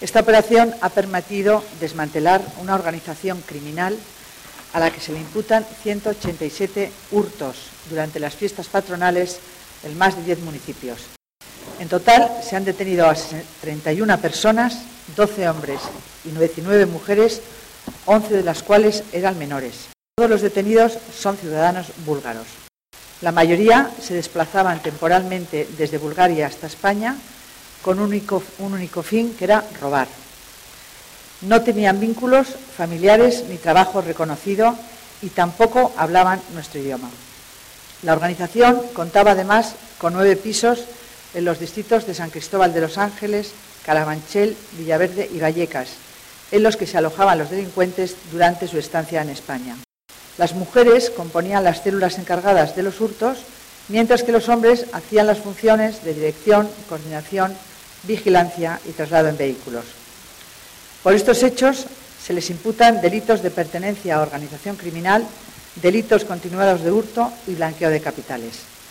Esta operación ha permitido desmantelar una organización criminal a la que se le imputan 187 hurtos durante las fiestas patronales en más de 10 municipios. En total se han detenido a 31 personas, 12 hombres y 19 mujeres, 11 de las cuales eran menores. Todos los detenidos son ciudadanos búlgaros. La mayoría se desplazaban temporalmente desde Bulgaria hasta España con un único fin, que era robar. No tenían vínculos familiares ni trabajo reconocido y tampoco hablaban nuestro idioma. La organización contaba además con 9 pisos en los distritos de San Cristóbal de los Ángeles, Carabanchel, Villaverde y Vallecas, en los que se alojaban los delincuentes durante su estancia en España. Las mujeres componían las células encargadas de los hurtos, mientras que los hombres hacían las funciones de dirección, coordinación, vigilancia y traslado en vehículos. Por estos hechos se les imputan delitos de pertenencia a organización criminal, delitos continuados de hurto y blanqueo de capitales.